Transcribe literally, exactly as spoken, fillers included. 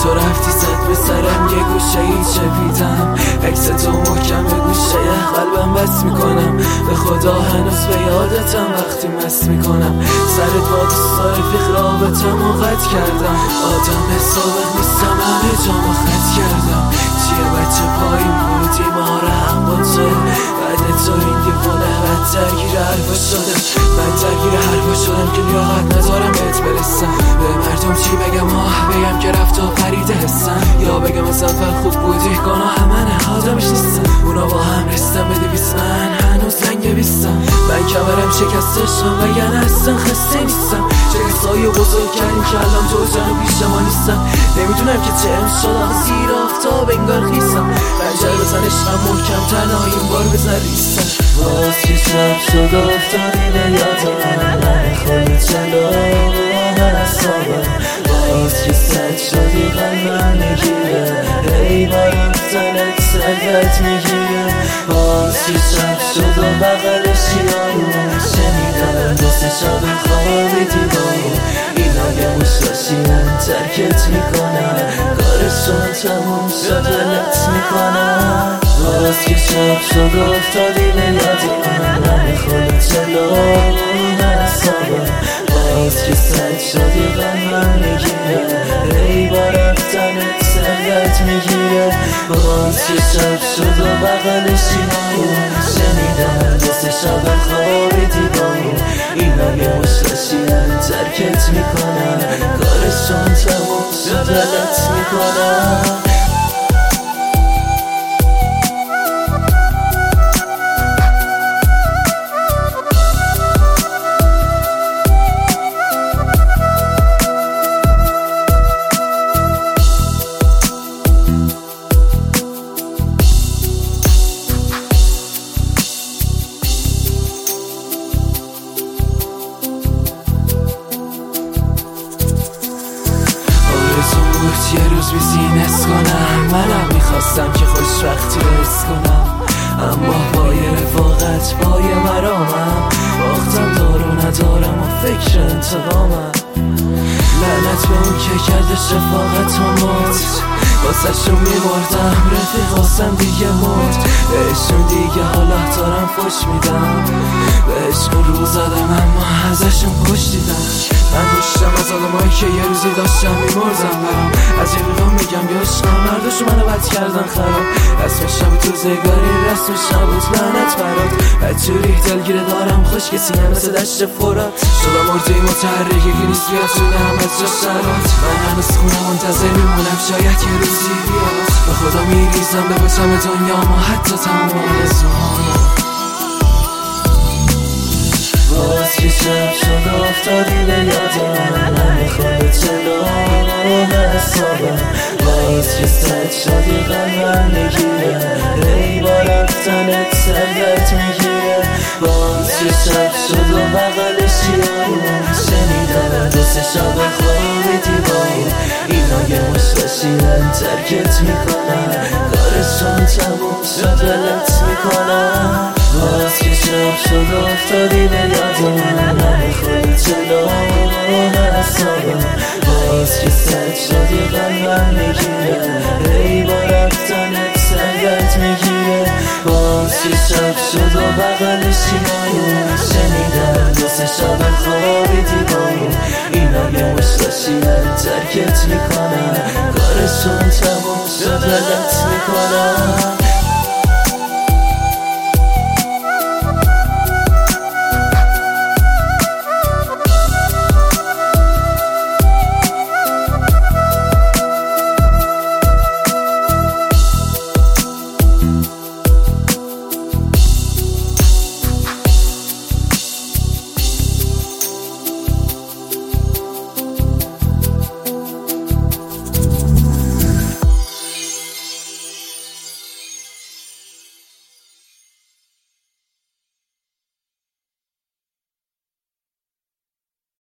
تو رفتی زد به سرم یه گوشه ای چپیدم، عکس تو محکم به گوشه قلبم بس میکنم. به خدا هنوز به یادتم وقتی مست میکنم. سرت با دوست رفیق رابطم و قطع کردم. آدم سابق نیستم همه جامو خط کردم. چیه بچه پایین بودی ما هم با تو، بعد تو این دیوانه من درگیر حرفا شدم. من درگیر حرفا شدم که لیاقت ندارم بهت برسم. به مردم چی بگم؟ آه بگم که رفت و پریده حسم، یا بگم از اول خوب بودی گناه منه آدمش نیستم. اونا با هم رستم به دویست من هنوز لنگ بیستم. من کمرم شکسته شم بگن اصلا خسته نیستم. شکستای بزرگ کردیم که الان تو جانو پیش ما نیستم. نمیدونم که چه ام شد آخه زیر آفتاب انگار خیستم. پنجره بزن عشقم محکم تنها این بار بزن ریستم. باز که شب شد افتادی به یادم، نمیخوری چلو حسابم. باز که سد شدی قلبم میگیره، ای با رفتنت سرگت میگیره. باز که شب شد و بغلشی آروم شنیدم دست شب خوابیدی با اون. اینا یه مشاشیم ترکت میکنم، کارشون تموم شد ولت میکنم. باز که شب شد افتادی به یادم، نمیخوری چلو حسابم. باز که سد شدی قلبم میگیره، ای با رفتنت سرگت میگیره. باز که شب شد و بغلشی اون شنیدم دست شب خوابیدی با اون. اینا یه مشاشیم ترکت میکنم، کارشون تموم شد ولت میکنم. یه روز بیزینس کنم، منم میخواستم که خوشبختی رو حس کنم. اما با یه رفاقت با یه مرامم باختم دارو ندارم و فکر انتقامم. لعنت به اون که کرده شفاقت و مرد، واسه شون میمردم رفیقاسم دیگه مرد. بهشون دیگه حالا دارم فش میدم، بهشون رو زدم اما ازشون پشتیدم. من گوشتم از آدمایی که یه روزی داشتم میمردم برام. از رفیقام میگم یا عشقم مرداشو منو بد کردن خراب. رسمش نبود تو زگاری رسمش نبود لعنت برات. بدجوری دلگیره دارم خوش کسی هم مثل دشت فرات. شدم مرده متحرکه که نیست بیاد شدم از جا شرات. من هنوز خونم منتظر میمونم شاید یه روزی بیاد. به خدا میریزم به بچم دنیا ما حتی تمام آرزوهام. باز که شب شد افتادی به یادم، نمیخوری چلو حسابم. باز که سد شدی قلبم میگیره، ای با رفتنت سرگت میگیره. باز که شب شد و بغلشی آروم شنیدم دست شب خوابیدی با اون. اینا یه مشاشیم ترکت میکنن، کارشون تموم شد ولت میکنن. باز که شب شد افتادی به یادم، نمیخوری چلو حسابم. باز که سد شدی قلبم میگیره، ای با رفتنت سرگت میگیره. باز که شب شد و بغلشی آروم شنیدم دست شب خوابیدی با اون. اینا یه مشاشیم ترکت میکنن، کارشون تموم شد ولت میکنن.